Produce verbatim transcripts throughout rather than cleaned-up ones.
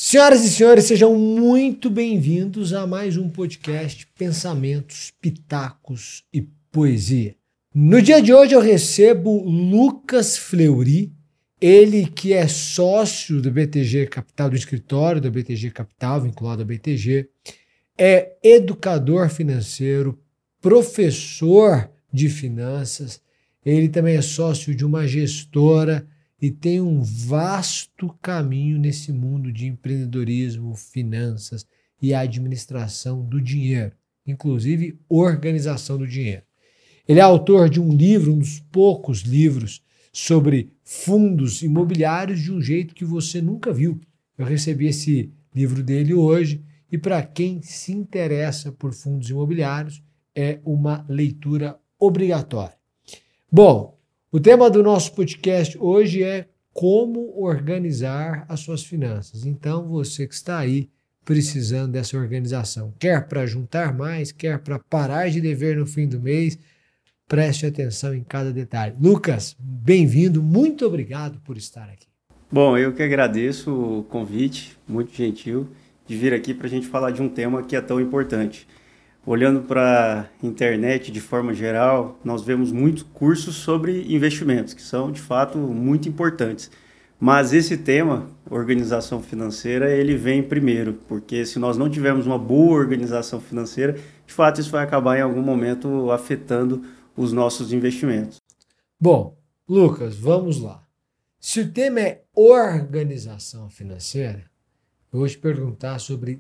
Senhoras e senhores, sejam muito bem-vindos a mais um podcast Pensamentos, Pitacos e Poesia. No dia de hoje eu recebo Lucas Fleury, ele que é sócio do B T G Capital, do escritório da B T G Capital, vinculado ao B T G, é educador financeiro, professor de finanças, ele também é sócio de uma gestora e tem um vasto caminho nesse mundo de empreendedorismo, finanças e administração do dinheiro, inclusive organização do dinheiro. Ele é autor de um livro, um dos poucos livros sobre fundos imobiliários de um jeito que você nunca viu. Eu recebi esse livro dele hoje e para quem se interessa por fundos imobiliários é uma leitura obrigatória. Bom, o tema do nosso podcast hoje é como organizar as suas finanças. Então, você que está aí precisando dessa organização, quer para juntar mais, quer para parar de dever no fim do mês, preste atenção em cada detalhe. Lucas, bem-vindo, muito obrigado por estar aqui. Bom, eu que agradeço o convite, muito gentil, de vir aqui para a gente falar de um tema que é tão importante. Olhando para a internet de forma geral, nós vemos muitos cursos sobre investimentos, que são de fato muito importantes. Mas esse tema, organização financeira, ele vem primeiro, porque se nós não tivermos uma boa organização financeira, de fato isso vai acabar em algum momento afetando os nossos investimentos. Bom, Lucas, vamos lá. Se o tema é organização financeira, eu vou te perguntar sobre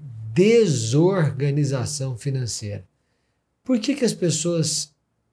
desorganização financeira. Por que que as pessoas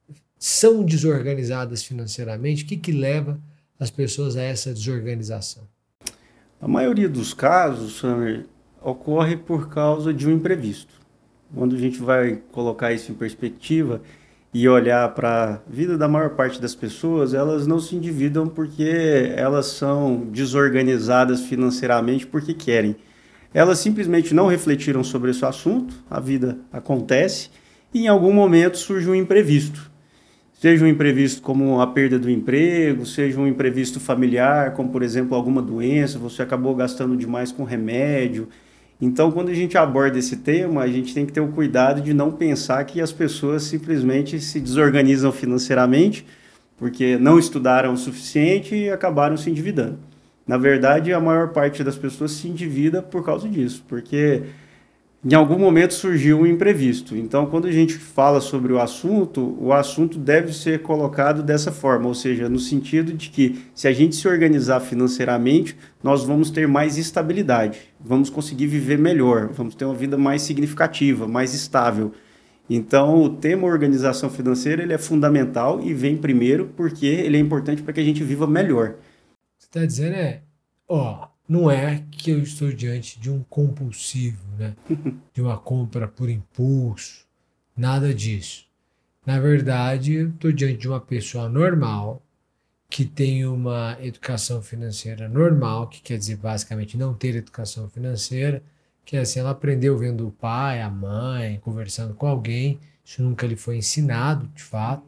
são desorganizadas financeiramente? O que que leva as pessoas a essa desorganização? A maioria dos casos, Samer, ocorre por causa de um imprevisto. Quando a gente vai colocar isso em perspectiva e olhar para a vida da maior parte das pessoas, elas não se endividam porque elas são desorganizadas financeiramente porque querem. Elas simplesmente não refletiram sobre esse assunto, a vida acontece e em algum momento surge um imprevisto. Seja um imprevisto como a perda do emprego, seja um imprevisto familiar, como por exemplo alguma doença, você acabou gastando demais com remédio. Então, quando a gente aborda esse tema, a gente tem que ter o cuidado de não pensar que as pessoas simplesmente se desorganizam financeiramente porque não estudaram o suficiente e acabaram se endividando. Na verdade, a maior parte das pessoas se endivida por causa disso, porque em algum momento surgiu um imprevisto. Então, quando a gente fala sobre o assunto, o assunto deve ser colocado dessa forma, ou seja, no sentido de que se a gente se organizar financeiramente, nós vamos ter mais estabilidade, vamos conseguir viver melhor, vamos ter uma vida mais significativa, mais estável. Então, o tema organização financeira ele é fundamental e vem primeiro porque ele é importante para que a gente viva melhor. Você está dizendo é, ó, não é que eu estou diante de um compulsivo, né? De uma compra por impulso, nada disso. Na verdade, eu estou diante de uma pessoa normal, que tem uma educação financeira normal, que quer dizer basicamente não ter educação financeira, que é assim, ela aprendeu vendo o pai, a mãe, conversando com alguém, isso nunca lhe foi ensinado, de fato.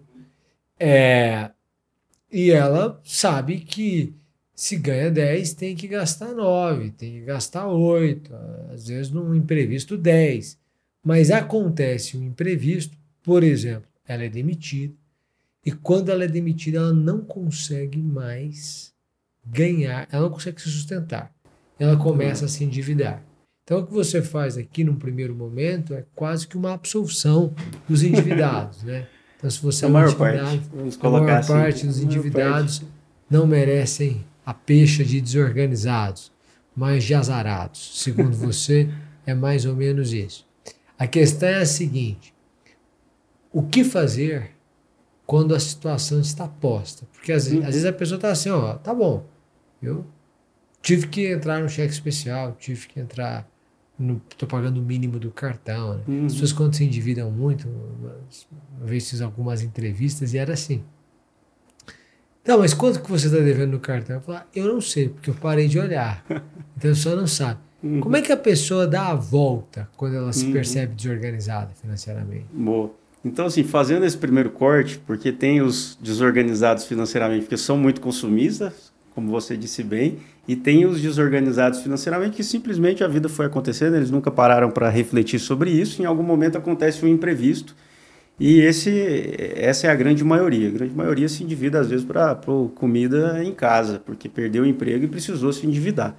É, e ela sabe que se ganha dez, tem que gastar nove, tem que gastar oito, às vezes num imprevisto dez. Mas acontece um imprevisto, por exemplo, ela é demitida, e quando ela é demitida, ela não consegue mais ganhar, ela não consegue se sustentar. Ela começa a se endividar. Então, o que você faz aqui, num primeiro momento, é quase que uma absolução dos endividados, né? Então, se você a é um maior endividado, parte, vamos a colocar maior assim, parte dos endividados não merecem a pecha de desorganizados, mas de azarados. Segundo você, é mais ou menos isso. A questão é a seguinte: o que fazer quando a situação está posta? Porque às, às vezes a pessoa está assim, ó, tá bom, eu tive que entrar no cheque especial, tive que entrar, estou pagando o mínimo do cartão. Né? Uhum. As pessoas quando se endividam muito, uma vez fiz algumas entrevistas e era assim. Não, mas quanto que você está devendo no cartão? Eu falo, ah, eu não sei, porque eu parei de olhar. Então a pessoa não sabe. Uhum. Como é que a pessoa dá a volta quando ela se uhum. percebe desorganizada financeiramente? Boa. Então, assim, fazendo esse primeiro corte, porque tem os desorganizados financeiramente, porque são muito consumistas, como você disse bem, e tem os desorganizados financeiramente que simplesmente a vida foi acontecendo, eles nunca pararam para refletir sobre isso, em algum momento acontece um imprevisto, e esse, essa é a grande maioria. A grande maioria se endivida às vezes para comida em casa, porque perdeu o emprego e precisou se endividar.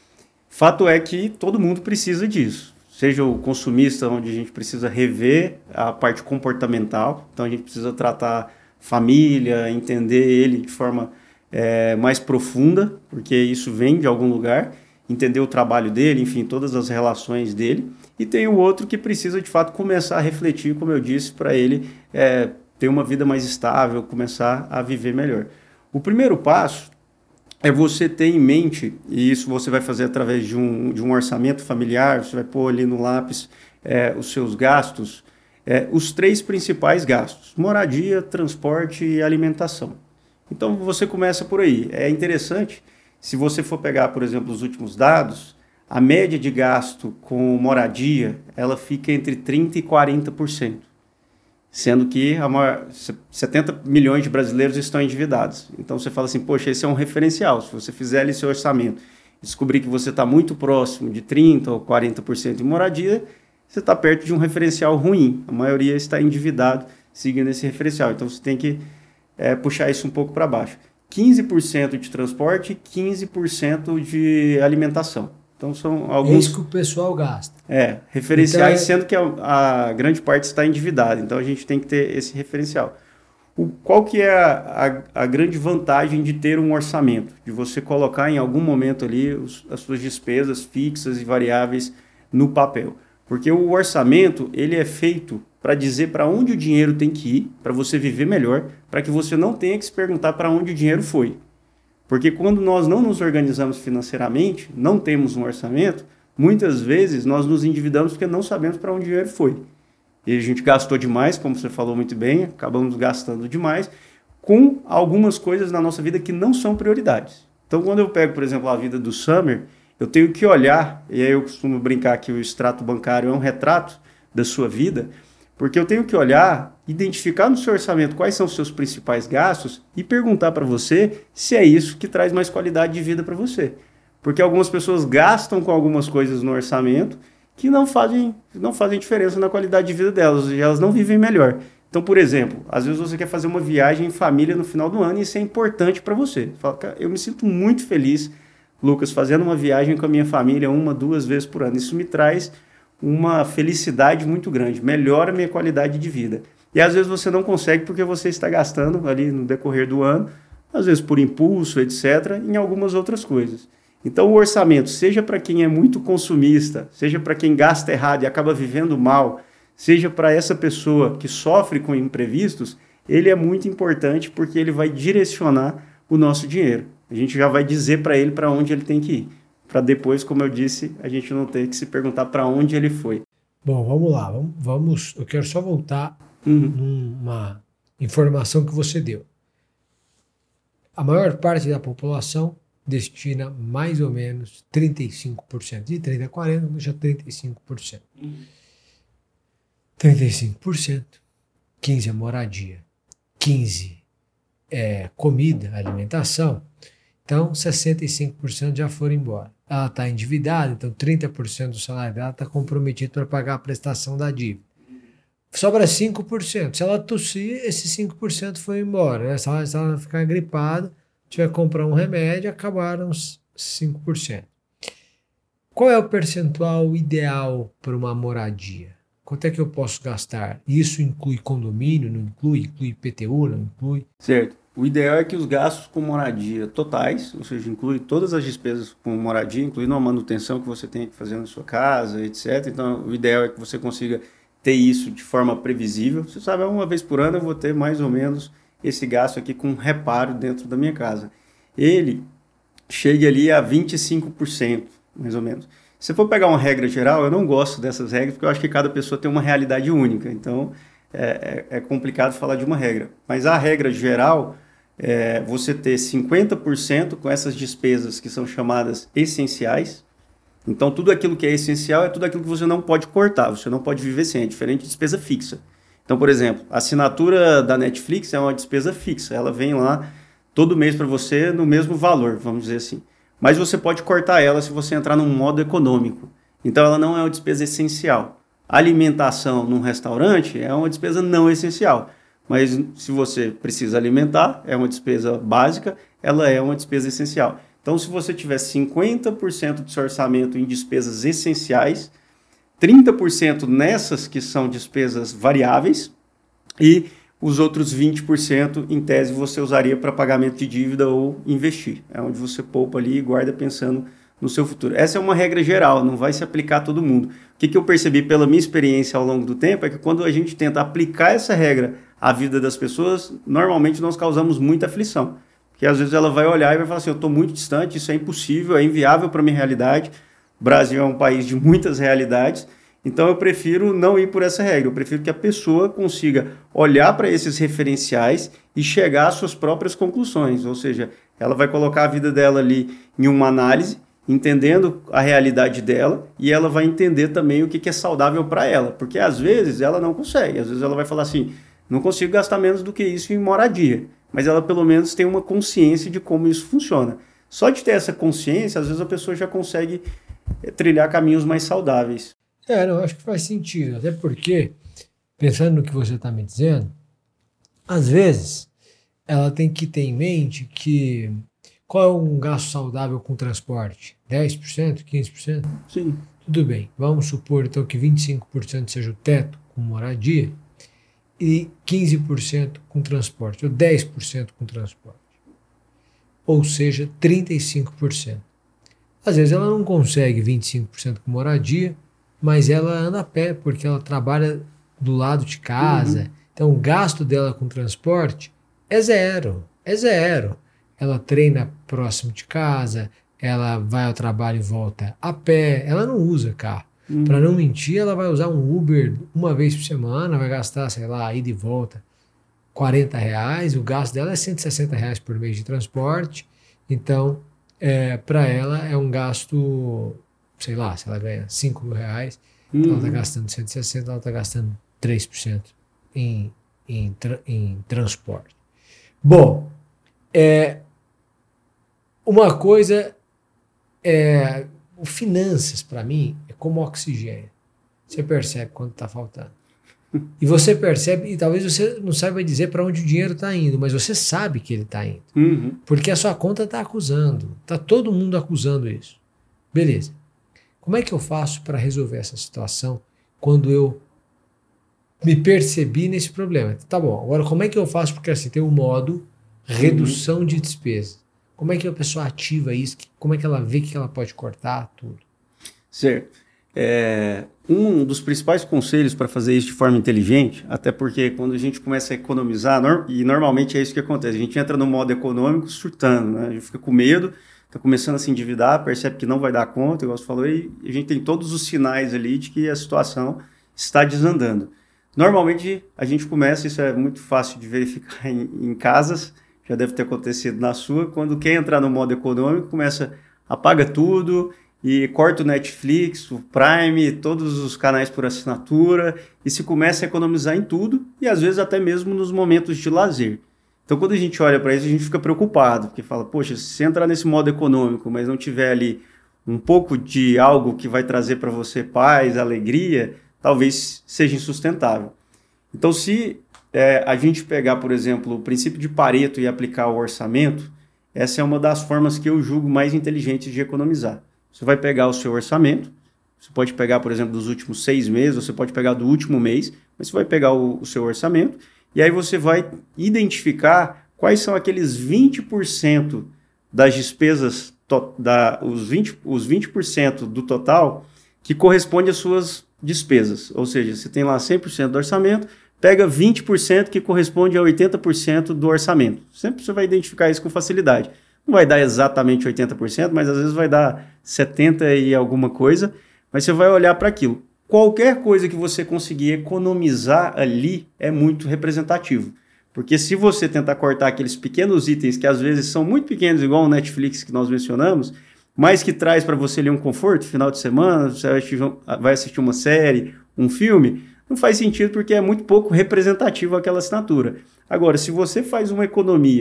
Fato é que todo mundo precisa disso. Seja o consumista, onde a gente precisa rever a parte comportamental, então a gente precisa tratar família, entender ele de forma é, mais profunda, porque isso vem de algum lugar, entender o trabalho dele, enfim, todas as relações dele. E tem o outro que precisa, de fato, começar a refletir, como eu disse, para ele é, ter uma vida mais estável, começar a viver melhor. O primeiro passo é você ter em mente, e isso você vai fazer através de um, de um orçamento familiar, você vai pôr ali no lápis é, os seus gastos, é, os três principais gastos: moradia, transporte e alimentação. Então você começa por aí. É interessante, se você for pegar, por exemplo, os últimos dados, a média de gasto com moradia, ela fica entre trinta por cento e quarenta por cento. Sendo que a maior, setenta milhões de brasileiros estão endividados. Então você fala assim, poxa, esse é um referencial. Se você fizer ali seu orçamento, descobrir que você está muito próximo de trinta por cento ou quarenta por cento em moradia, você está perto de um referencial ruim. A maioria está endividado seguindo esse referencial. Então você tem que é, puxar isso um pouco para baixo. quinze por cento de transporte e quinze por cento de alimentação. Então são alguns... É isso que o pessoal gasta. É, referenciais, então, é... sendo que a, a grande parte está endividada. Então a gente tem que ter esse referencial. O, qual que é a, a, a grande vantagem de ter um orçamento? De você colocar em algum momento ali os, as suas despesas fixas e variáveis no papel. Porque o orçamento, ele é feito para dizer para onde o dinheiro tem que ir, para você viver melhor, para que você não tenha que se perguntar para onde o dinheiro foi. Porque quando nós não nos organizamos financeiramente, não temos um orçamento, muitas vezes nós nos endividamos porque não sabemos para onde o dinheiro foi. E a gente gastou demais, como você falou muito bem, acabamos gastando demais, com algumas coisas na nossa vida que não são prioridades. Então, quando eu pego, por exemplo, a vida do Summer, eu tenho que olhar, e aí eu costumo brincar que o extrato bancário é um retrato da sua vida, porque eu tenho que olhar, identificar no seu orçamento quais são os seus principais gastos e perguntar para você se é isso que traz mais qualidade de vida para você. Porque algumas pessoas gastam com algumas coisas no orçamento que não fazem, não fazem diferença na qualidade de vida delas, e elas não vivem melhor. Então, por exemplo, às vezes você quer fazer uma viagem em família no final do ano e isso é importante para você. Fala, cara, eu me sinto muito feliz, Lucas, fazendo uma viagem com a minha família uma, duas vezes por ano. Isso me traz uma felicidade muito grande, melhora a minha qualidade de vida. E às vezes você não consegue porque você está gastando ali no decorrer do ano, às vezes por impulso, etcétera, em algumas outras coisas. Então o orçamento, seja para quem é muito consumista, seja para quem gasta errado e acaba vivendo mal, seja para essa pessoa que sofre com imprevistos, ele é muito importante porque ele vai direcionar o nosso dinheiro. A gente já vai dizer para ele para onde ele tem que ir. Para depois, como eu disse, a gente não ter que se perguntar para onde ele foi. Bom, vamos lá. Vamos, vamos, eu quero só voltar uhum. numa informação que você deu. A maior parte da população destina mais ou menos trinta e cinco por cento. De trinta a quarenta, deixa trinta e cinco por cento. Uhum. trinta e cinco por cento. quinze por cento é moradia. quinze por cento é comida, alimentação. Então, sessenta e cinco por cento já foram embora. Ela está endividada, então trinta por cento do salário dela está comprometido para pagar a prestação da dívida. Sobra cinco por cento. Se ela tossir, esses cinco por cento foi embora. Né? Se, ela, se ela ficar gripada, tiver que comprar um remédio, acabaram os cinco por cento. Qual é o percentual ideal para uma moradia? Quanto é que eu posso gastar? Isso inclui condomínio, não inclui? Inclui I P T U, não inclui? Certo. O ideal é que os gastos com moradia totais, ou seja, inclui todas as despesas com moradia, incluindo a manutenção que você tem que fazer na sua casa, etcétera. Então, o ideal é que você consiga ter isso de forma previsível. Você sabe, uma vez por ano eu vou ter mais ou menos esse gasto aqui com reparo dentro da minha casa. Ele chega ali a vinte e cinco por cento, mais ou menos. Se for pegar uma regra geral, eu não gosto dessas regras, porque eu acho que cada pessoa tem uma realidade única. Então, é, é, é complicado falar de uma regra. Mas a regra geral é você ter cinquenta por cento com essas despesas que são chamadas essenciais. Então, tudo aquilo que é essencial é tudo aquilo que você não pode cortar, você não pode viver sem, é diferente de despesa fixa. Então, por exemplo, a assinatura da Netflix é uma despesa fixa, ela vem lá todo mês para você no mesmo valor, vamos dizer assim. Mas você pode cortar ela se você entrar num modo econômico. Então ela não é uma despesa essencial. Alimentação num restaurante é uma despesa não essencial. Mas se você precisa alimentar, é uma despesa básica, ela é uma despesa essencial. Então, se você tiver cinquenta por cento do seu orçamento em despesas essenciais, trinta por cento nessas que são despesas variáveis e os outros vinte por cento, em tese, você usaria para pagamento de dívida ou investir. É onde você poupa ali e guarda pensando no seu futuro. Essa é uma regra geral, não vai se aplicar a todo mundo. O que, que eu percebi pela minha experiência ao longo do tempo é que quando a gente tenta aplicar essa regra à vida das pessoas, normalmente nós causamos muita aflição. Porque às vezes ela vai olhar e vai falar assim, eu estou muito distante, isso é impossível, é inviável para a minha realidade. O Brasil é um país de muitas realidades, então eu prefiro não ir por essa regra. Eu prefiro que a pessoa consiga olhar para esses referenciais e chegar às suas próprias conclusões. Ou seja, ela vai colocar a vida dela ali em uma análise, entendendo a realidade dela, e ela vai entender também o que, que é saudável para ela. Porque às vezes ela não consegue, às vezes ela vai falar assim, não consigo gastar menos do que isso em moradia. Mas ela pelo menos tem uma consciência de como isso funciona. Só de ter essa consciência, às vezes a pessoa já consegue trilhar caminhos mais saudáveis. É, não, acho que faz sentido. Até porque, pensando no que você está me dizendo, às vezes ela tem que ter em mente que qual é um gasto saudável com transporte? dez por cento, quinze por cento? Sim. Tudo bem. Vamos supor então que vinte e cinco por cento seja o teto com moradia e quinze por cento com transporte, ou dez por cento com transporte. Ou seja, trinta e cinco por cento. Às vezes ela não consegue vinte e cinco por cento com moradia, mas ela anda a pé, porque ela trabalha do lado de casa. Uhum. Então o gasto dela com transporte é zero, é zero. Ela treina próximo de casa, ela vai ao trabalho e volta a pé, ela não usa carro. Uhum. Para não mentir, ela vai usar um Uber uma vez por semana, vai gastar, sei lá, ida e volta, quarenta reais, o gasto dela é cento e sessenta reais por mês de transporte, então, é, para ela é um gasto, sei lá, se ela ganha cinco mil reais, uhum. Então ela está gastando cento e sessenta, ela está gastando três por cento em, em, tra- em transporte. Bom, é, uma coisa é, finanças para mim é como oxigênio, você percebe quando está faltando. E você percebe, e talvez você não saiba dizer para onde o dinheiro está indo, mas você sabe que ele está indo. Uhum. Porque a sua conta está acusando. Está todo mundo acusando isso. Beleza. Como é que eu faço para resolver essa situação quando eu me percebi nesse problema? Tá bom, agora como é que eu faço? Porque assim, tem um modo redução uhum. de despesa. Como é que a pessoa ativa isso? Como é que ela vê que ela pode cortar tudo? Certo. É, um dos principais conselhos para fazer isso de forma inteligente, até porque quando a gente começa a economizar, no, e normalmente é isso que acontece, a gente entra no modo econômico surtando, né? A gente fica com medo, está começando a se endividar, percebe que não vai dar conta, igual você falou, e a gente tem todos os sinais ali de que a situação está desandando. Normalmente a gente começa, isso é muito fácil de verificar em, em casas, já deve ter acontecido na sua, quando quer entrar no modo econômico, começa, apaga tudo e corta o Netflix, o Prime, todos os canais por assinatura e se começa a economizar em tudo e às vezes até mesmo nos momentos de lazer. Então quando a gente olha para isso, a gente fica preocupado, porque fala, poxa, se você entrar nesse modo econômico, mas não tiver ali um pouco de algo que vai trazer para você paz, alegria, talvez seja insustentável. Então se é, a gente pegar, por exemplo, o princípio de Pareto e aplicar o orçamento, essa é uma das formas que eu julgo mais inteligentes de economizar. Você vai pegar o seu orçamento, você pode pegar, por exemplo, dos últimos seis meses, você pode pegar do último mês, mas você vai pegar o, o seu orçamento e aí você vai identificar quais são aqueles vinte por cento das despesas, to, da, os, vinte, os vinte por cento do total que corresponde às suas despesas. Ou seja, você tem lá cem por cento do orçamento, pega vinte por cento que corresponde a oitenta por cento do orçamento. Sempre você vai identificar isso com facilidade. Não vai dar exatamente oitenta por cento, mas às vezes vai dar setenta por cento e alguma coisa, mas você vai olhar para aquilo. Qualquer coisa que você conseguir economizar ali é muito representativo, porque se você tentar cortar aqueles pequenos itens que às vezes são muito pequenos, igual o Netflix que nós mencionamos, mas que traz para você ali um conforto, final de semana, você vai assistir uma série, um filme, não faz sentido porque é muito pouco representativo aquela assinatura. Agora, se você faz uma economia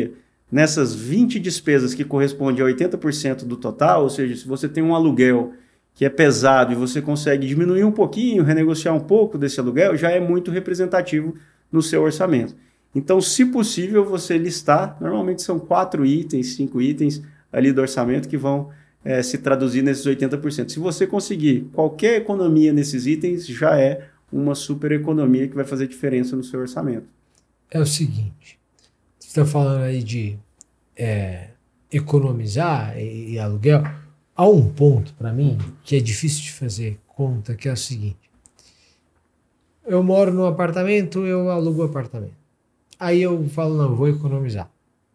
nessas vinte despesas que correspondem a oitenta por cento do total, ou seja, se você tem um aluguel que é pesado e você consegue diminuir um pouquinho, renegociar um pouco desse aluguel, já é muito representativo no seu orçamento. Então, se possível, você listar, normalmente são quatro itens, cinco itens ali do orçamento que vão é, se traduzir nesses oitenta por cento. Se você conseguir qualquer economia nesses itens, já é uma super economia que vai fazer diferença no seu orçamento. É o seguinte, você está falando aí de é, economizar e, e aluguel. Há um ponto para mim que é difícil de fazer conta, que é o seguinte. Eu moro num apartamento, eu alugo o apartamento. Aí eu falo, não, vou economizar.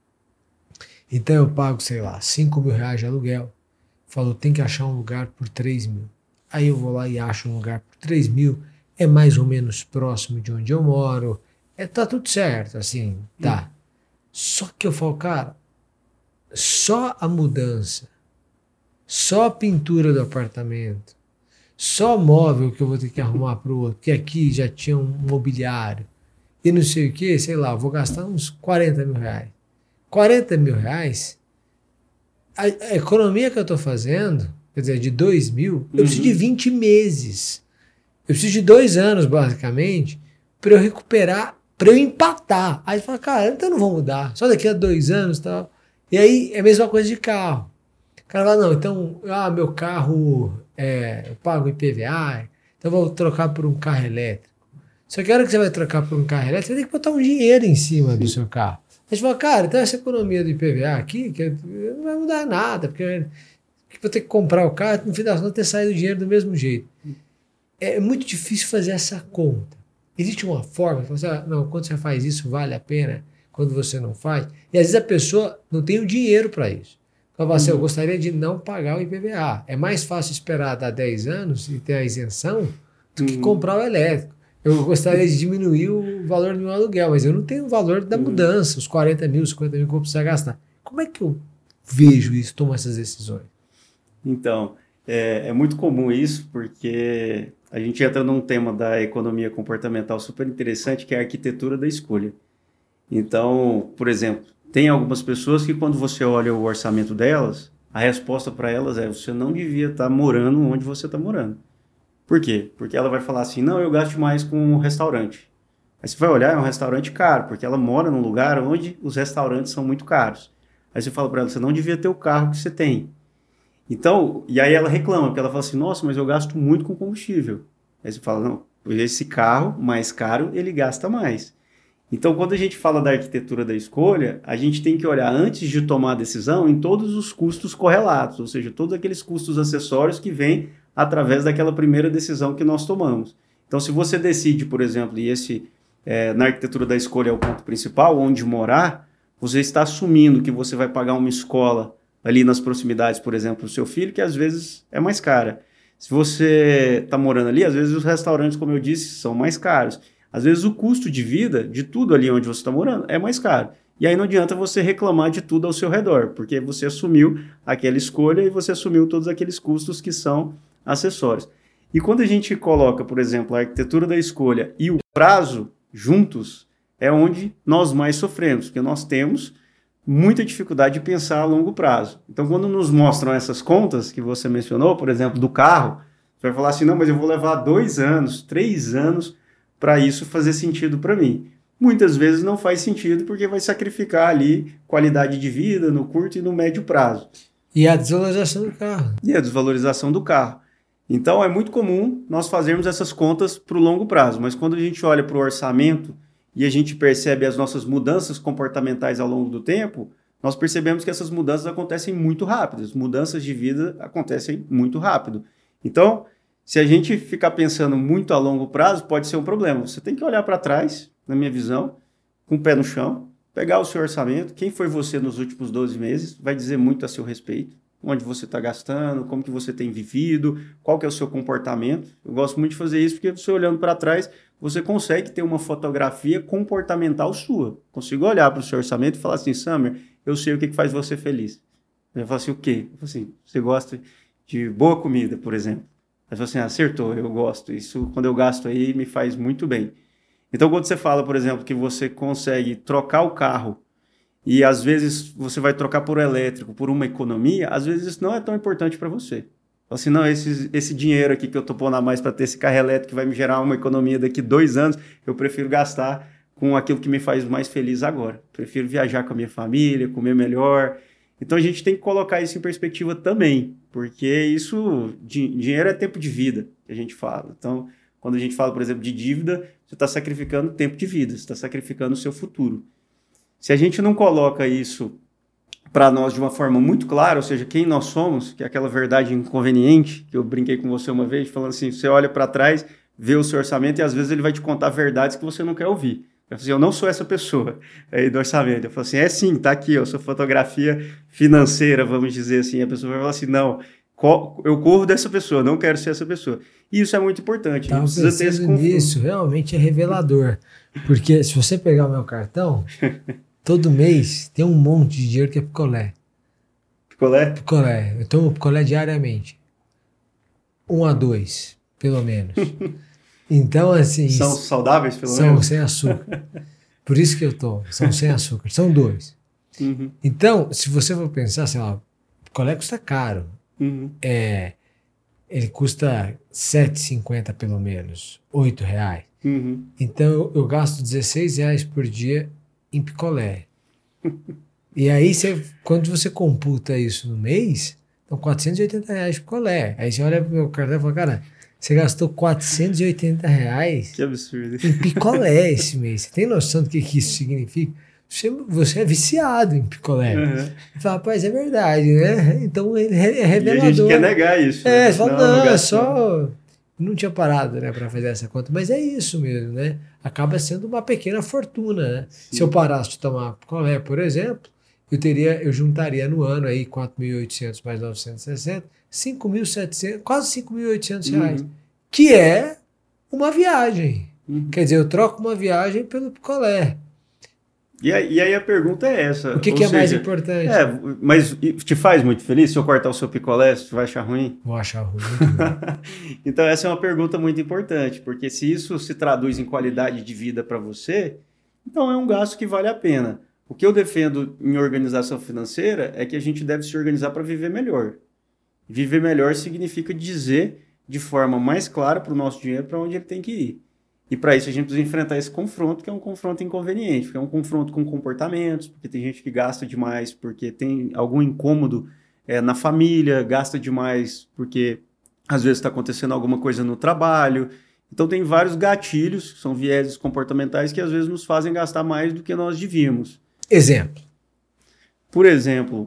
Então eu pago, sei lá, cinco mil reais de aluguel. Falo, tem que achar um lugar por três mil. Aí eu vou lá e acho um lugar por três mil. É mais ou menos próximo de onde eu moro. É, tá tudo certo, assim, tá. Hum. Só que eu falo, cara, só a mudança, só a pintura do apartamento, só móvel que eu vou ter que arrumar para o outro, porque aqui já tinha um mobiliário, e não sei o que, sei lá, vou gastar uns quarenta mil reais. quarenta mil reais, a, a economia que eu estou fazendo, quer dizer, de dois mil, uhum. eu preciso de vinte meses. Eu preciso de dois anos, basicamente, para eu recuperar, para eu empatar. Aí você fala, cara, então eu não vou mudar, só daqui a dois anos e tal. E aí é a mesma coisa de carro. O cara fala, não, então, ah, meu carro, é, eu pago I P V A, então eu vou trocar por um carro elétrico. Só que a hora que você vai trocar por um carro elétrico, você tem que botar um dinheiro em cima do seu carro. Aí você fala, cara, então essa economia do I P V A aqui, que não vai mudar nada, porque eu vou ter que comprar o carro, no fim das contas, ter saído o dinheiro do mesmo jeito. É muito difícil fazer essa conta. Existe uma forma, você fala, não, quando você faz isso, vale a pena, quando você não faz. E às vezes a pessoa não tem o dinheiro para isso. Então, assim, uhum. eu gostaria de não pagar o I P V A. É mais fácil esperar dar dez anos e ter a isenção do que uhum. comprar o elétrico. Eu gostaria de diminuir o valor do meu aluguel, mas eu não tenho o valor da mudança, os quarenta mil, cinquenta mil que eu vou precisar gastar. Como é que eu vejo isso, tomo essas decisões? Então, é, é muito comum isso, porque a gente entra num tema da economia comportamental super interessante, que é a arquitetura da escolha. Então, por exemplo, tem algumas pessoas que quando você olha o orçamento delas, a resposta para elas é, você não devia estar morando onde você está morando. Por quê? Porque ela vai falar assim, não, eu gasto mais com um restaurante. Aí você vai olhar, é um restaurante caro, porque ela mora num lugar onde os restaurantes são muito caros. Aí você fala para ela, você não devia ter o carro que você tem. Então, e aí ela reclama, porque ela fala assim, nossa, mas eu gasto muito com combustível. Aí você fala, não, esse carro mais caro, ele gasta mais. Então, quando a gente fala da arquitetura da escolha, a gente tem que olhar, antes de tomar a decisão, em todos os custos correlatos, ou seja, todos aqueles custos acessórios que vêm através daquela primeira decisão que nós tomamos. Então, se você decide, por exemplo, e esse é, na arquitetura da escolha é o ponto principal, onde morar, você está assumindo que você vai pagar uma escola ali nas proximidades, por exemplo, do seu filho, que às vezes é mais cara. Se você está morando ali, às vezes os restaurantes, como eu disse, são mais caros. Às vezes o custo de vida de tudo ali onde você está morando é mais caro. E aí não adianta você reclamar de tudo ao seu redor, porque você assumiu aquela escolha e você assumiu todos aqueles custos que são acessórios. E quando a gente coloca, por exemplo, a arquitetura da escolha e o prazo juntos, é onde nós mais sofremos, porque nós temos muita dificuldade de pensar a longo prazo. Então, quando nos mostram essas contas que você mencionou, por exemplo, do carro, você vai falar assim, não, mas eu vou levar dois anos, três anos para isso fazer sentido para mim. Muitas vezes não faz sentido porque vai sacrificar ali qualidade de vida no curto e no médio prazo. E a desvalorização do carro. E a desvalorização do carro. Então, é muito comum nós fazermos essas contas para o longo prazo, mas quando a gente olha para o orçamento e a gente percebe as nossas mudanças comportamentais ao longo do tempo, nós percebemos que essas mudanças acontecem muito rápidas. Mudanças de vida acontecem muito rápido. Então, se a gente ficar pensando muito a longo prazo, pode ser um problema. Você tem que olhar para trás, na minha visão, com o pé no chão, pegar o seu orçamento, quem foi você nos últimos doze meses, vai dizer muito a seu respeito, onde você está gastando, como que você tem vivido, qual que é o seu comportamento. Eu gosto muito de fazer isso porque você olhando para trás, você consegue ter uma fotografia comportamental sua. Consigo olhar para o seu orçamento e falar assim, Summer, eu sei o que, que faz você feliz. Eu falo assim, o quê? Eu falo assim, você gosta de boa comida, por exemplo. Aí você fala assim, acertou, eu gosto. Isso, quando eu gasto aí, me faz muito bem. Então, quando você fala, por exemplo, que você consegue trocar o carro e às vezes você vai trocar por elétrico, por uma economia, às vezes isso não é tão importante para você. Assim, não, esse, esse dinheiro aqui que eu tô pondo a mais para ter esse carro elétrico que vai me gerar uma economia daqui dois anos, eu prefiro gastar com aquilo que me faz mais feliz agora. Prefiro viajar com a minha família, comer melhor. Então a gente tem que colocar isso em perspectiva também, porque isso, di- dinheiro é tempo de vida, que a gente fala. Então, quando a gente fala, por exemplo, de dívida, você está sacrificando tempo de vida, você está sacrificando o seu futuro. Se a gente não coloca isso para nós de uma forma muito clara, ou seja, quem nós somos, que é aquela verdade inconveniente, que eu brinquei com você uma vez, falando assim, você olha para trás, vê o seu orçamento e às vezes ele vai te contar verdades que você não quer ouvir. Eu falei assim, eu não sou essa pessoa aí do orçamento. Eu falei assim, é sim, tá aqui, ó, sua fotografia financeira, vamos dizer assim. A pessoa vai falar assim, não, eu corro dessa pessoa, não quero ser essa pessoa. E isso é muito importante. Estava pensando nisso, realmente é revelador. Porque se você pegar o meu cartão, todo mês tem um monte de dinheiro que é picolé. Picolé? Picolé. Eu tomo picolé diariamente. Um a dois, pelo menos. Então, assim... São saudáveis, pelo são menos? São sem açúcar. Por isso que eu tomo. São sem açúcar. São dois. Uhum. Então, se você for pensar, sei lá, picolé custa caro. Uhum. É, ele custa sete reais e cinquenta centavos pelo menos. oito reais. Uhum. Então, eu, eu gasto dezesseis reais por dia em picolé. E aí, você, quando você computa isso no mês, são quatrocentos e oitenta reais de picolé. Aí você olha pro meu cartão e fala, cara, você gastou quatrocentos e oitenta reais que absurdo. em picolé esse mês. Você tem noção do que, que isso significa? Você, você é viciado em picolé. Uhum. Você fala, rapaz, é verdade, né? Então, ele é revelador. E a gente quer negar isso. É, né? você fala, não, não, não é gasto, só... não. Não tinha parado, né, para fazer essa conta, mas é isso mesmo, né? Acaba sendo uma pequena fortuna, né? Sim. Se eu parasse de tomar picolé, por exemplo, eu teria, eu juntaria no ano aí quatro mil e oitocentos mais novecentos e sessenta, cinco mil e setecentos, quase cinco mil e oitocentos reais, Uhum. que é uma viagem. Uhum. Quer dizer, eu troco uma viagem pelo picolé. E aí, e aí a pergunta é essa. O que, ou que é seja, mais importante? É, mas te faz muito feliz se eu cortar o seu picolé, você vai achar ruim? Vou achar ruim. Muito ruim. Então essa é uma pergunta muito importante, porque se isso se traduz em qualidade de vida para você, então é um gasto que vale a pena. O que eu defendo em organização financeira é que a gente deve se organizar para viver melhor. Viver melhor significa dizer de forma mais clara para o nosso dinheiro para onde ele tem que ir. E para isso a gente precisa enfrentar esse confronto, que é um confronto inconveniente, porque é um confronto com comportamentos, porque tem gente que gasta demais porque tem algum incômodo é, na família, gasta demais porque às vezes está acontecendo alguma coisa no trabalho. Então tem vários gatilhos, que são vieses comportamentais, que às vezes nos fazem gastar mais do que nós devíamos. Exemplo. Por exemplo,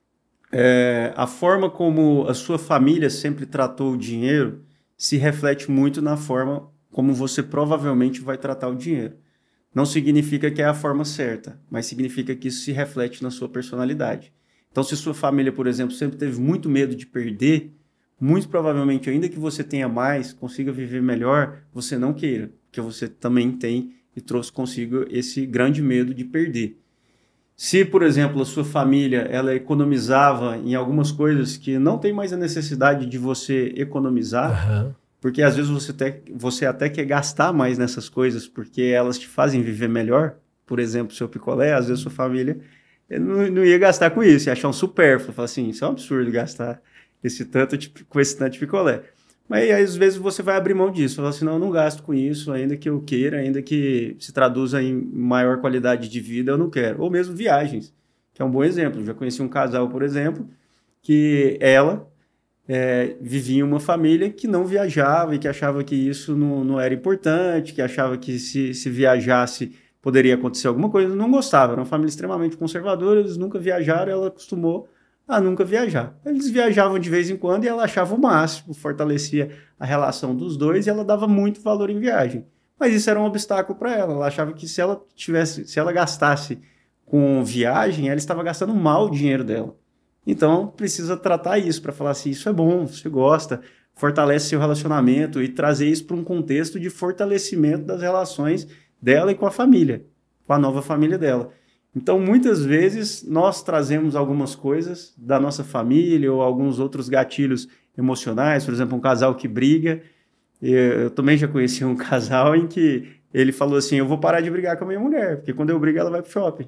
é, a forma como a sua família sempre tratou o dinheiro se reflete muito na forma como você provavelmente vai tratar o dinheiro. Não significa que é a forma certa, mas significa que isso se reflete na sua personalidade. Então, se sua família, por exemplo, sempre teve muito medo de perder, muito provavelmente, ainda que você tenha mais, consiga viver melhor, você não queira, porque você também tem e trouxe consigo esse grande medo de perder. Se, por exemplo, a sua família ela economizava em algumas coisas que não tem mais a necessidade de você economizar, Aham. porque às vezes você até, você até quer gastar mais nessas coisas porque elas te fazem viver melhor. Por exemplo, seu picolé, às vezes sua família não, não ia gastar com isso, ia achar um supérfluo. Falar assim, isso é um absurdo gastar esse tanto de, com esse tanto de picolé. Mas aí, às vezes você vai abrir mão disso. Falar assim, não, eu não gasto com isso, ainda que eu queira, ainda que se traduza em maior qualidade de vida, eu não quero. Ou mesmo viagens, que é um bom exemplo. Eu já conheci um casal, por exemplo, que ela... É, vivia em uma família que não viajava e que achava que isso não, não era importante, que achava que se, se viajasse poderia acontecer alguma coisa, não gostava. Era uma família extremamente conservadora, eles nunca viajaram, ela acostumou a nunca viajar. Eles viajavam de vez em quando e ela achava o máximo, fortalecia a relação dos dois e ela dava muito valor em viagem. Mas isso era um obstáculo para ela. Ela achava que se ela tivesse, se ela gastasse com viagem, ela estava gastando mal o dinheiro dela. Então, precisa tratar isso para falar assim, isso é bom, você gosta, fortalece seu relacionamento e trazer isso para um contexto de fortalecimento das relações dela e com a família, com a nova família dela. Então, muitas vezes, nós trazemos algumas coisas da nossa família ou alguns outros gatilhos emocionais, por exemplo, um casal que briga. Eu também já conheci um casal em que ele falou assim, eu vou parar de brigar com a minha mulher, porque quando eu brigo ela vai pro shopping.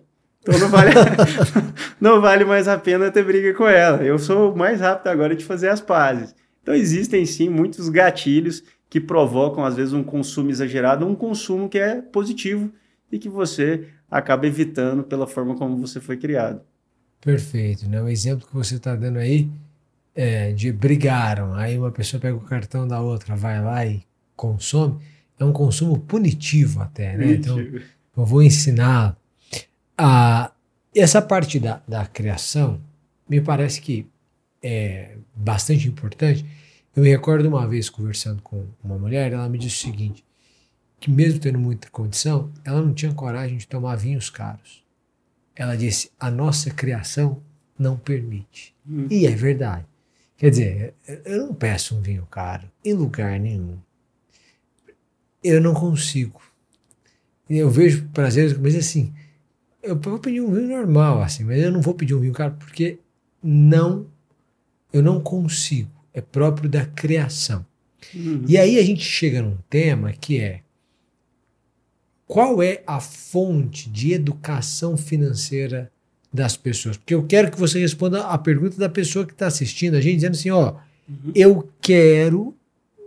Então não vale, não vale mais a pena ter briga com ela. Eu sou mais rápido agora de fazer as pazes. Então existem sim muitos gatilhos que provocam às vezes um consumo exagerado, um consumo que é positivo e que você acaba evitando pela forma como você foi criado. Perfeito, né? O exemplo que você está dando aí é de brigaram, aí uma pessoa pega o cartão da outra, vai lá e consome, é um consumo punitivo até, né? Então, eu vou ensinar a... Essa parte da, da criação me parece que é bastante importante. Eu me recordo uma vez conversando com uma mulher, ela me disse o seguinte, que mesmo tendo muita condição, ela não tinha coragem de tomar vinhos caros. Ela disse, a nossa criação não permite. Hum. E é verdade. Quer dizer, eu não peço um vinho caro em lugar nenhum. Eu não consigo. Eu vejo prazeres, mas assim, eu vou pedir um vinho normal, assim, mas eu não vou pedir um vinho caro porque não, eu não consigo. É próprio da criação. Uhum. E aí a gente chega num tema que é qual é a fonte de educação financeira das pessoas? Porque eu quero que você responda a pergunta da pessoa que está assistindo a gente, dizendo assim, ó, uhum. eu quero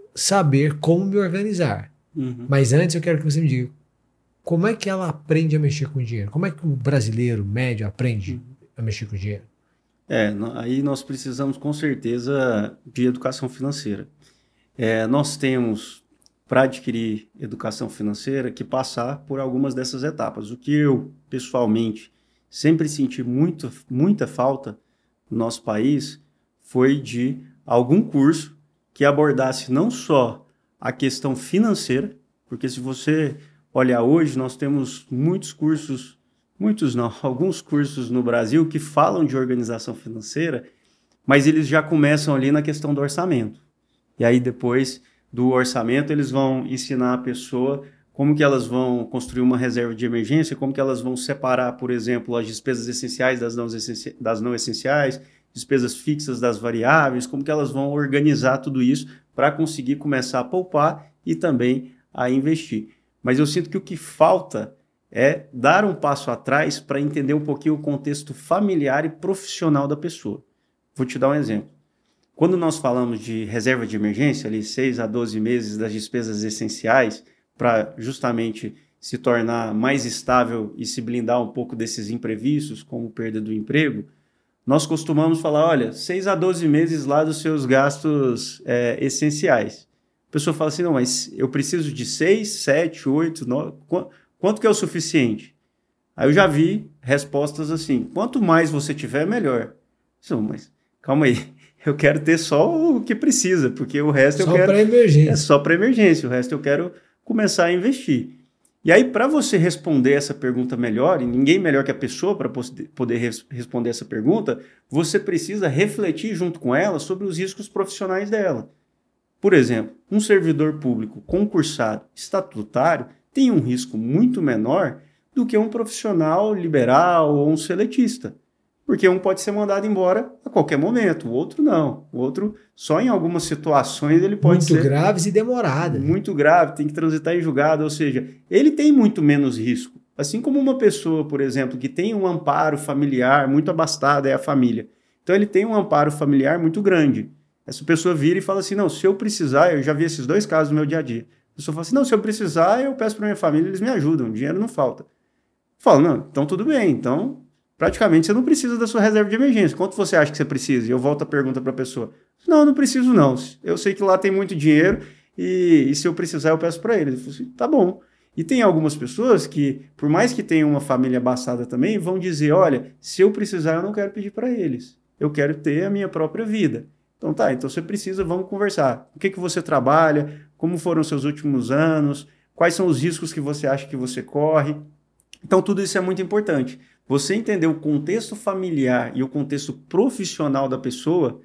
saber como me organizar. Uhum. Mas antes eu quero que você me diga, como é que ela aprende a mexer com dinheiro? Como é que o brasileiro médio aprende uhum. a mexer com dinheiro? É, aí nós precisamos com certeza de educação financeira. É, nós temos, para adquirir educação financeira, que passar por algumas dessas etapas. O que eu, pessoalmente, sempre senti muito, muita falta no nosso país foi de algum curso que abordasse não só a questão financeira, porque se você olhar hoje, nós temos muitos cursos, muitos não, alguns cursos no Brasil que falam de organização financeira, mas eles já começam ali na questão do orçamento. E aí depois do orçamento eles vão ensinar a pessoa como que elas vão construir uma reserva de emergência, como que elas vão separar, por exemplo, as despesas essenciais das não, essenci- das não essenciais, despesas fixas das variáveis, como que elas vão organizar tudo isso para conseguir começar a poupar e também a investir. Mas eu sinto que o que falta é dar um passo atrás para entender um pouquinho o contexto familiar e profissional da pessoa. Vou te dar um exemplo. Quando nós falamos de reserva de emergência, ali seis a doze meses das despesas essenciais, para justamente se tornar mais estável e se blindar um pouco desses imprevistos, como perda do emprego, nós costumamos falar, olha, seis a doze meses lá dos seus gastos é, essenciais. A pessoa fala assim, não, mas eu preciso de seis, sete, oito, nove, quanto que é o suficiente? Aí eu já vi respostas assim, quanto mais você tiver, melhor. Não, mas calma aí, eu quero ter só o que precisa, porque o resto só eu quero... Só para emergência. É só para emergência, o resto eu quero começar a investir. E aí, para você responder essa pergunta melhor, e ninguém melhor que a pessoa para poder res- responder essa pergunta, você precisa refletir junto com ela sobre os riscos profissionais dela. Por exemplo, um servidor público concursado, estatutário, tem um risco muito menor do que um profissional liberal ou um seletista. Porque um pode ser mandado embora a qualquer momento, o outro não. O outro, só em algumas situações, ele pode muito ser... Muito graves e demoradas. Muito grave, tem que transitar em julgado, ou seja, ele tem muito menos risco. Assim como uma pessoa, por exemplo, que tem um amparo familiar muito abastada, é a família. Então ele tem um amparo familiar muito grande. Essa pessoa vira e fala assim, não, se eu precisar, eu já vi esses dois casos no meu dia a dia. A pessoa fala assim, não, se eu precisar, eu peço para minha família, eles me ajudam, dinheiro não falta. Eu falo, não, então tudo bem, então... praticamente você não precisa da sua reserva de emergência. Quanto você acha que você precisa? E eu volto a pergunta para a pessoa. Não, não preciso não. Eu sei que lá tem muito dinheiro e, e se eu precisar eu peço para ele. Ele falou assim, tá bom. E tem algumas pessoas que, por mais que tenham uma família abastada também, vão dizer, olha, se eu precisar eu não quero pedir para eles. Eu quero ter a minha própria vida. Então tá, então você precisa, vamos conversar. O que, que você trabalha? Como foram os seus últimos anos? Quais são os riscos que você acha que você corre? Então tudo isso é muito importante. Você entender o contexto familiar e o contexto profissional da pessoa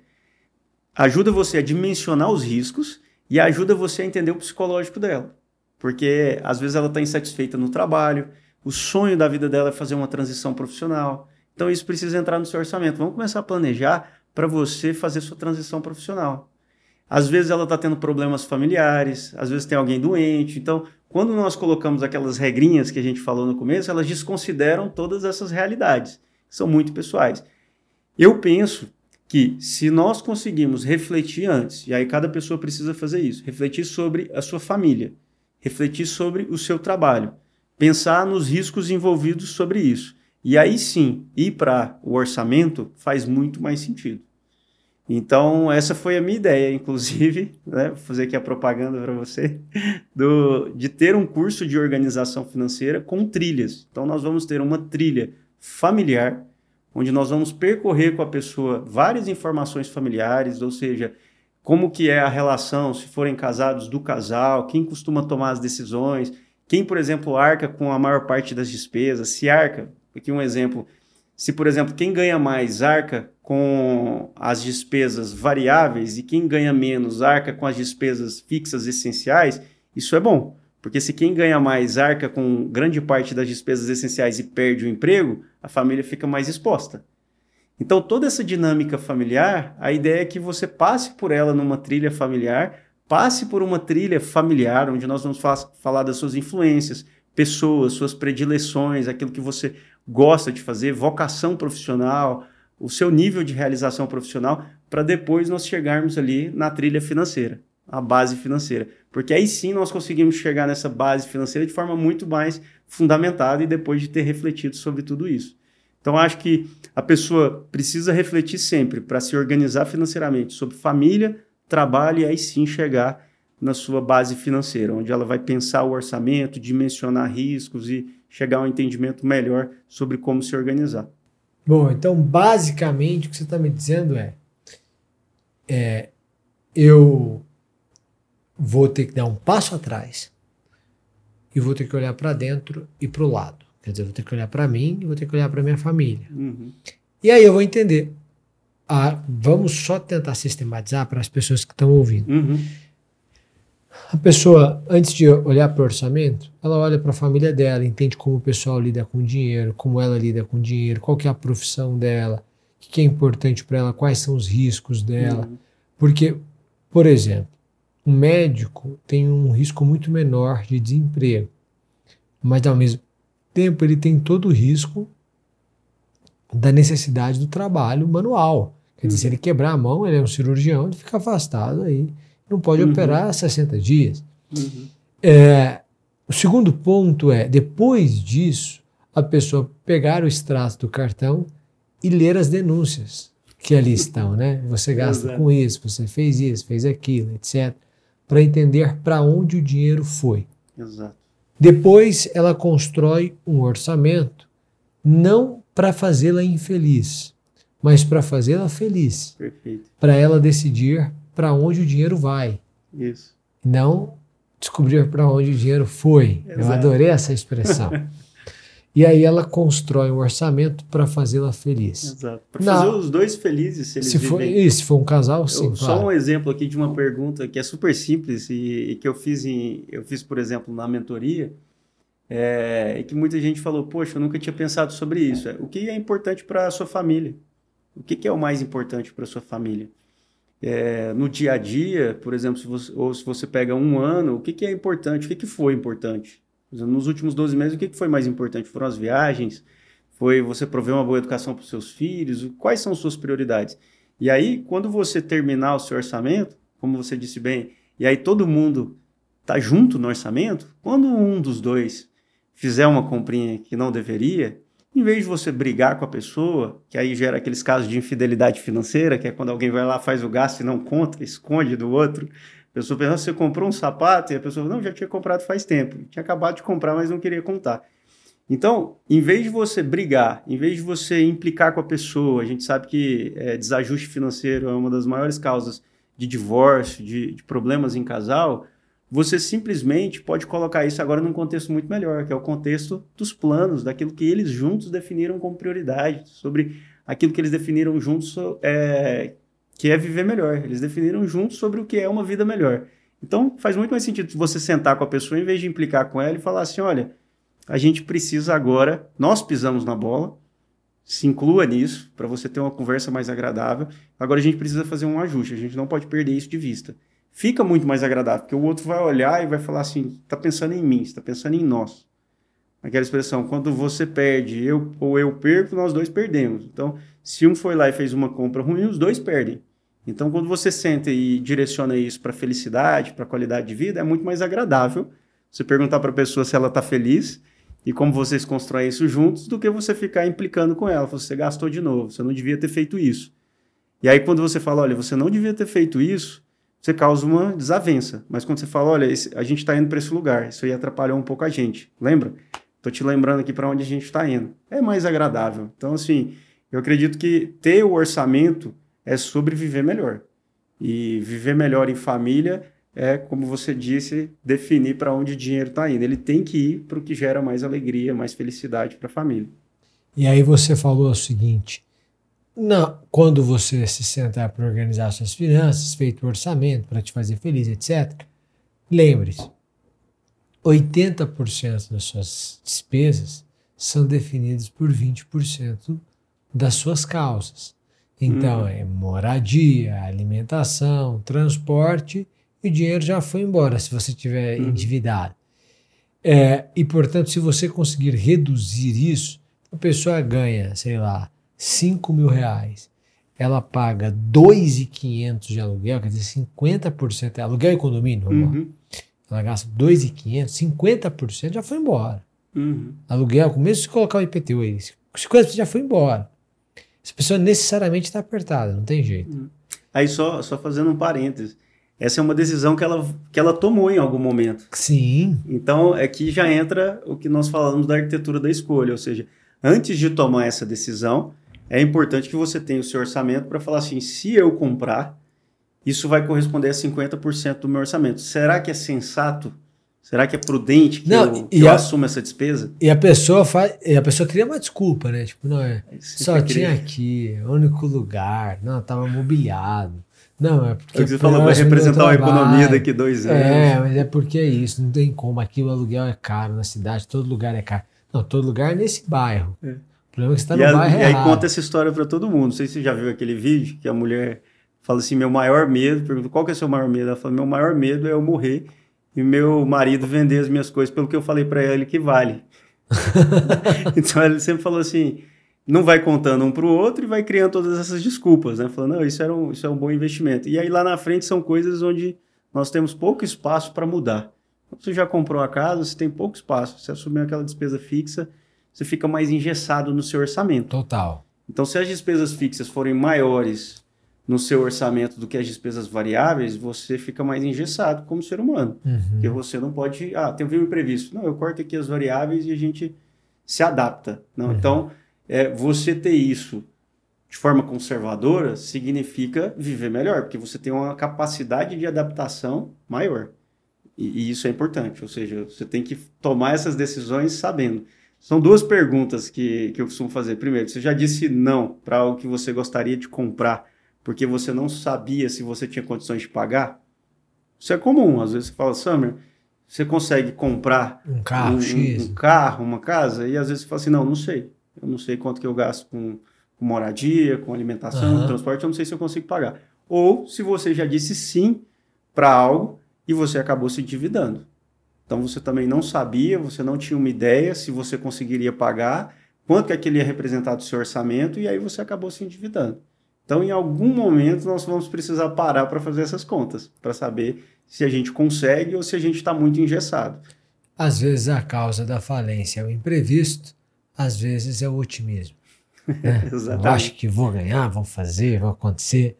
ajuda você a dimensionar os riscos e ajuda você a entender o psicológico dela. Porque às vezes ela está insatisfeita no trabalho, o sonho da vida dela é fazer uma transição profissional. Então isso precisa entrar no seu orçamento. Vamos começar a planejar para você fazer sua transição profissional. Às vezes ela está tendo problemas familiares, às vezes tem alguém doente. Então, quando nós colocamos aquelas regrinhas que a gente falou no começo, elas desconsideram todas essas realidades, que são muito pessoais. Eu penso que se nós conseguimos refletir antes, e aí cada pessoa precisa fazer isso, refletir sobre a sua família, refletir sobre o seu trabalho, pensar nos riscos envolvidos sobre isso. E aí sim, ir para o orçamento faz muito mais sentido. Então, essa foi a minha ideia, inclusive, né, vou fazer aqui a propaganda para você, do, de ter um curso de organização financeira com trilhas. Então, nós vamos ter uma trilha familiar, onde nós vamos percorrer com a pessoa várias informações familiares, ou seja, como que é a relação, se forem casados, do casal, quem costuma tomar as decisões, quem, por exemplo, arca com a maior parte das despesas, se arca, aqui um exemplo, se, por exemplo, quem ganha mais arca com as despesas variáveis e quem ganha menos arca com as despesas fixas essenciais, isso é bom. Porque se quem ganha mais arca com grande parte das despesas essenciais e perde o emprego, a família fica mais exposta. Então, toda essa dinâmica familiar, a ideia é que você passe por ela numa trilha familiar, passe por uma trilha familiar, onde nós vamos fa- falar das suas influências, pessoas, suas predileções, aquilo que você gosta de fazer, vocação profissional, o seu nível de realização profissional, para depois nós chegarmos ali na trilha financeira, a base financeira. Porque aí sim nós conseguimos chegar nessa base financeira de forma muito mais fundamentada e depois de ter refletido sobre tudo isso. Então, acho que a pessoa precisa refletir sempre para se organizar financeiramente sobre família, trabalho e aí sim chegar na sua base financeira, onde ela vai pensar o orçamento, dimensionar riscos e chegar a um entendimento melhor sobre como se organizar. Bom, então, basicamente, o que você está me dizendo é, é eu vou ter que dar um passo atrás e vou ter que olhar para dentro e para o lado. Quer dizer, eu vou ter que olhar para mim e vou ter que olhar para minha família. Uhum. E aí eu vou entender. Ah, vamos só tentar sistematizar para as pessoas que estão ouvindo. Uhum. A pessoa, antes de olhar para o orçamento, ela olha para a família dela, entende como o pessoal lida com dinheiro, como ela lida com dinheiro, qual que é a profissão dela, o que é importante para ela, quais são os riscos dela. Uhum. Porque, por exemplo, um médico tem um risco muito menor de desemprego, mas ao mesmo tempo ele tem todo o risco da necessidade do trabalho manual. Quer dizer, uhum. se ele quebrar a mão, ele é um cirurgião, ele fica afastado aí, não pode uhum. operar sessenta dias. Uhum. É, o segundo ponto é, depois disso, a pessoa pegar o extrato do cartão e ler as denúncias que ali estão, né? Você gasta Exato. Com isso, você fez isso, fez aquilo, etcétera, para entender para onde o dinheiro foi. Exato. Depois ela constrói um orçamento, não para fazê-la infeliz, mas para fazê-la feliz. Perfeito. Para ela decidir para onde o dinheiro vai. Isso. Não descobrir para onde o dinheiro foi. Exato. Eu adorei essa expressão. E aí ela constrói um orçamento para fazê-la feliz. Exato. Para fazer os dois felizes, se eles se for, vivem... Isso, se for um casal, sim, eu, claro. Só um exemplo aqui de uma pergunta que é super simples e, e que eu fiz, em, eu fiz, por exemplo, na mentoria, é, e que muita gente falou, poxa, eu nunca tinha pensado sobre isso. É, o que é importante para a sua família? O que, que é o mais importante para a sua família? É, no dia a dia, por exemplo, se você, ou se você pega um ano, o que, que é importante? O que, que foi importante? Nos últimos doze meses, o que, que foi mais importante? Foram as viagens? Foi você prover uma boa educação para os seus filhos? Quais são suas prioridades? E aí, quando você terminar o seu orçamento, como você disse bem, e aí todo mundo está junto no orçamento, quando um dos dois fizer uma comprinha que não deveria, em vez de você brigar com a pessoa, que aí gera aqueles casos de infidelidade financeira, que é quando alguém vai lá, faz o gasto e não conta, esconde do outro. A pessoa pensa, você comprou um sapato? E a pessoa, não, já tinha comprado faz tempo. Tinha acabado de comprar, mas não queria contar. Então, em vez de você brigar, em vez de você implicar com a pessoa, a gente sabe que é, desajuste financeiro é uma das maiores causas de divórcio, de, de problemas em casal, você simplesmente pode colocar isso agora num contexto muito melhor, que é o contexto dos planos, daquilo que eles juntos definiram como prioridade, sobre aquilo que eles definiram juntos, é, que é viver melhor. Eles definiram juntos sobre o que é uma vida melhor. Então, faz muito mais sentido você sentar com a pessoa, em vez de implicar com ela e falar assim, olha, a gente precisa agora, nós pisamos na bola, se inclua nisso, para você ter uma conversa mais agradável. Agora a gente precisa fazer um ajuste, a gente não pode perder isso de vista. Fica muito mais agradável, porque o outro vai olhar e vai falar assim, está pensando em mim, está pensando em nós. Aquela expressão, quando você perde eu, ou eu perco, nós dois perdemos. Então, se um foi lá e fez uma compra ruim, os dois perdem. Então, quando você senta e direciona isso para felicidade, para qualidade de vida, é muito mais agradável você perguntar para a pessoa se ela está feliz e como vocês constroem isso juntos, do que você ficar implicando com ela. Você gastou de novo, você não devia ter feito isso. E aí, quando você fala, olha, você não devia ter feito isso, você causa uma desavença. Mas quando você fala, olha, esse, a gente está indo para esse lugar, isso aí atrapalhou um pouco a gente. Lembra? Estou te lembrando aqui para onde a gente está indo. É mais agradável. Então, assim, eu acredito que ter o orçamento é sobre viver melhor. E viver melhor em família é, como você disse, definir para onde o dinheiro está indo. Ele tem que ir para o que gera mais alegria, mais felicidade para a família. E aí você falou o seguinte, não, quando você se sentar para organizar suas finanças, feito o orçamento para te fazer feliz, etcétera, lembre-se, oitenta por cento das suas despesas são definidas por vinte por cento das suas causas. Então, hum. é moradia, alimentação, transporte, e o dinheiro já foi embora se você estiver hum. endividado. É, e, portanto, se você conseguir reduzir isso, a pessoa ganha, sei lá, cinco mil reais, ela paga dois mil e quinhentos de aluguel, quer dizer, cinquenta por cento é aluguel e condomínio, uhum. ela gasta dois mil e quinhentos, cinquenta por cento já foi embora. Uhum. Aluguel, mesmo se colocar o I P T U aí, cinquenta por cento já foi embora. Essa pessoa necessariamente está apertada, não tem jeito. Uhum. Aí só, só fazendo um parênteses, essa é uma decisão que ela, que ela tomou em algum momento. Sim. Então, aqui já entra o que nós falamos da arquitetura da escolha, ou seja, antes de tomar essa decisão, é importante que você tenha o seu orçamento para falar assim, se eu comprar, isso vai corresponder a cinquenta por cento do meu orçamento. Será que é sensato? Será que é prudente que não, eu, que eu a, assuma essa despesa? E a pessoa faz, e a pessoa cria uma desculpa, né? Tipo, não é, só tinha queria... aqui, é o único lugar, não, estava mobiliado. Não, é porque... É o que você falou, vai representar a economia daqui a dois anos. É, mas é porque é isso, não tem como. Aqui o aluguel é caro na cidade, todo lugar é caro. Não, todo lugar é nesse bairro. É. O problema é que você está no a, bairro E aí errado. conta essa história para todo mundo. Não sei se você já viu aquele vídeo que a mulher fala assim, meu maior medo, pergunta, qual que é o seu maior medo? Ela fala, meu maior medo é eu morrer e meu marido vender as minhas coisas pelo que eu falei para ele que vale. Então ele sempre falou assim, não vai contando um para o outro e vai criando todas essas desculpas, né? Falando, não, isso, era um, isso é um bom investimento. E aí lá na frente são coisas onde nós temos pouco espaço para mudar. Você já comprou a casa, você tem pouco espaço. Você assumiu aquela despesa fixa, você fica mais engessado no seu orçamento. Total. Então, se as despesas fixas forem maiores no seu orçamento do que as despesas variáveis, você fica mais engessado como ser humano. Uhum. Porque você não pode... Ah, tem um imprevisto. Não, eu corto aqui as variáveis e a gente se adapta. Não? Uhum. Então, é, você ter isso de forma conservadora significa viver melhor, porque você tem uma capacidade de adaptação maior. E, e isso é importante, ou seja, você tem que tomar essas decisões sabendo. São duas perguntas que, que eu costumo fazer. Primeiro, você já disse não para algo que você gostaria de comprar, porque você não sabia se você tinha condições de pagar? Isso é comum, às vezes você fala, Summer, você consegue comprar um carro, um, X. um, um carro, uma casa? E às vezes você fala assim, não, não sei. Eu não sei quanto que eu gasto com, com moradia, com alimentação, uhum. transporte, eu não sei se eu consigo pagar. Ou se você já disse sim para algo e você acabou se endividando. Então você também não sabia, você não tinha uma ideia se você conseguiria pagar, quanto que aquele ia representar do seu orçamento, e aí você acabou se endividando. Então, em algum momento, nós vamos precisar parar para fazer essas contas, para saber se a gente consegue ou se a gente está muito engessado. Às vezes a causa da falência é o imprevisto, às vezes é o otimismo. Né? Exatamente. Eu acho que vou ganhar, vou fazer, vai acontecer.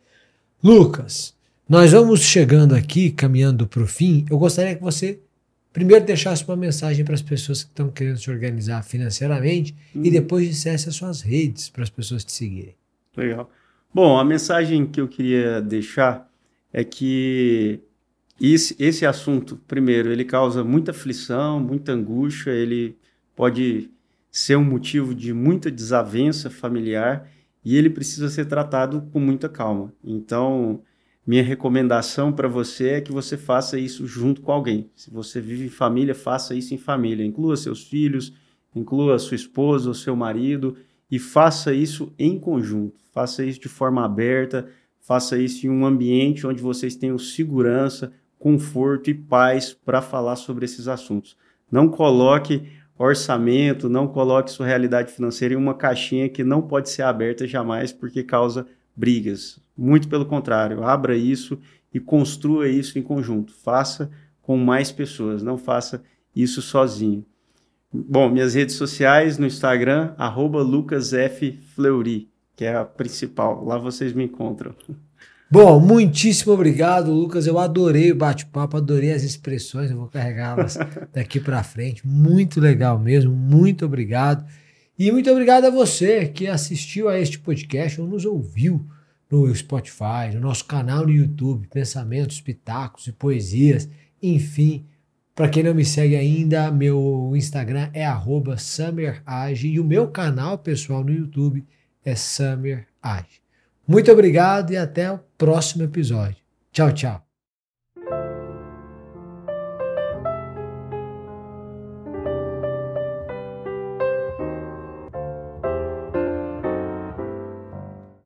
Lucas, nós vamos chegando aqui, caminhando para o fim. Eu gostaria que você primeiro deixasse uma mensagem para as pessoas que estão querendo se organizar financeiramente hum. e depois dissesse as suas redes para as pessoas te seguirem. Legal. Bom, a mensagem que eu queria deixar é que esse, esse assunto, primeiro, ele causa muita aflição, muita angústia, ele pode ser um motivo de muita desavença familiar e ele precisa ser tratado com muita calma. Então, minha recomendação para você é que você faça isso junto com alguém. Se você vive em família, faça isso em família. Inclua seus filhos, inclua sua esposa ou seu marido e faça isso em conjunto, faça isso de forma aberta, faça isso em um ambiente onde vocês tenham segurança, conforto e paz para falar sobre esses assuntos. Não coloque orçamento, não coloque sua realidade financeira em uma caixinha que não pode ser aberta jamais porque causa brigas. Muito pelo contrário, abra isso e construa isso em conjunto. Faça com mais pessoas, não faça isso sozinho. Bom, minhas redes sociais no Instagram, arroba lucasffleury, que é a principal. Lá vocês me encontram. Bom, muitíssimo obrigado, Lucas. Eu adorei o bate-papo, adorei as expressões, eu vou carregá-las daqui para frente. Muito legal mesmo, muito obrigado. E muito obrigado a você que assistiu a este podcast ou nos ouviu no Spotify, no nosso canal no YouTube, Pensamentos, Pitacos e Poesias, enfim. Para quem não me segue ainda, meu Instagram é arroba SummerAge e o meu canal pessoal no YouTube é SummerAge. Muito obrigado e até o próximo episódio. Tchau, tchau.